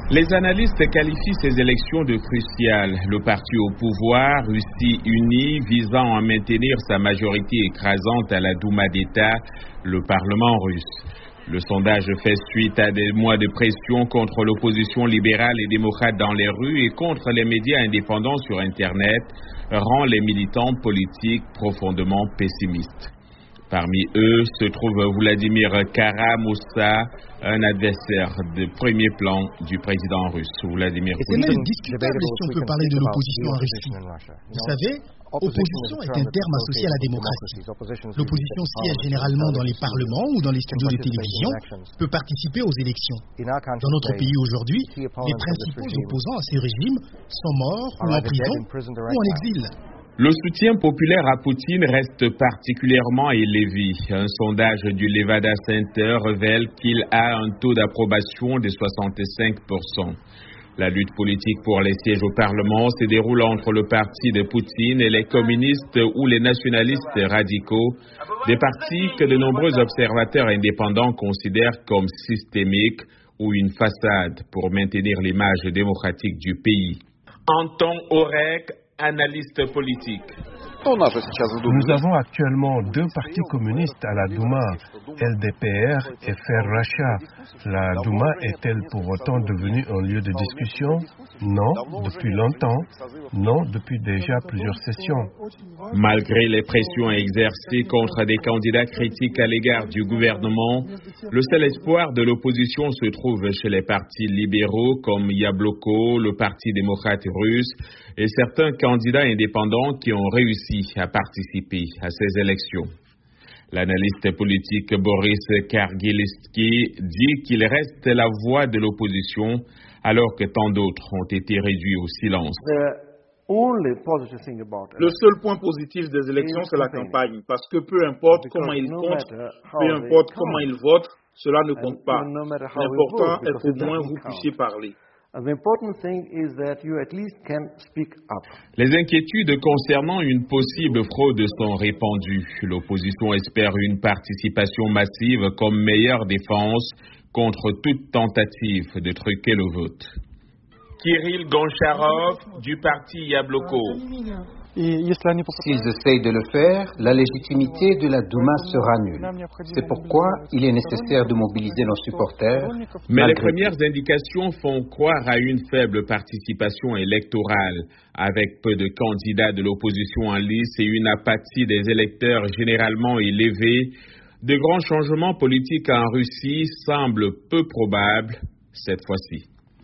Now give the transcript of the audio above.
Les analystes qualifient ces élections de cruciales. Le parti au pouvoir, Russie unie, visant à maintenir sa majorité écrasante à la Douma d'État, le Parlement russe. Le sondage fait suite à des mois de pression contre l'opposition libérale et démocrate dans les rues et contre les médias indépendants sur Internet, rend les militants politiques profondément pessimistes. Parmi eux se trouve Vladimir Kara-Murza, un adversaire de premier plan du président russe, Vladimir Poutine. C'est même discutable si on peut parler de l'opposition en Russie. Vous savez, opposition est un terme associé à la démocratie. L'opposition siège généralement dans les parlements ou dans les studios de télévision, peut participer aux élections. Dans notre pays aujourd'hui, les principaux opposants à ce régime sont morts ou en prison ou en exil. Le soutien populaire à Poutine reste particulièrement élevé. Un sondage du Levada Center révèle qu'il a un taux d'approbation de 65%. La lutte politique pour les sièges au Parlement se déroule entre le parti de Poutine et les communistes ou les nationalistes radicaux, des partis que de nombreux observateurs indépendants considèrent comme systémiques ou une façade pour maintenir l'image démocratique du pays. Anton Orek, analyste politique. Nous avons actuellement deux partis communistes à la Douma, LDPR et Faire Racha. La Douma est-elle pour autant devenue un lieu de discussion? Non, depuis longtemps. Non, depuis déjà plusieurs sessions. Malgré les pressions exercées contre des candidats critiques à l'égard du gouvernement, le seul espoir de l'opposition se trouve chez les partis libéraux comme Yabloko, le Parti démocrate russe et certains candidats indépendants qui ont réussi à participer à ces élections. L'analyste politique Boris Kargilitsky dit qu'il reste la voix de l'opposition alors que tant d'autres ont été réduits au silence. Le seul point positif des élections, c'est la campagne, parce que peu importe comment ils comptent, peu importe comment ils votent, cela ne compte pas. L'important est qu'au moins vous puissiez parler. Les inquiétudes concernant une possible fraude sont répandues. L'opposition espère une participation massive comme meilleure défense contre toute tentative de truquer le vote. Kirill Goncharov du parti Yabloko. S'ils essayent de le faire, la légitimité de la Douma sera nulle. C'est pourquoi il est nécessaire de mobiliser nos supporters. Mais les premières indications font croire à une faible participation électorale, avec peu de candidats de l'opposition en lice et une apathie des électeurs généralement élevée. De grands changements politiques en Russie semblent peu probables cette fois-ci.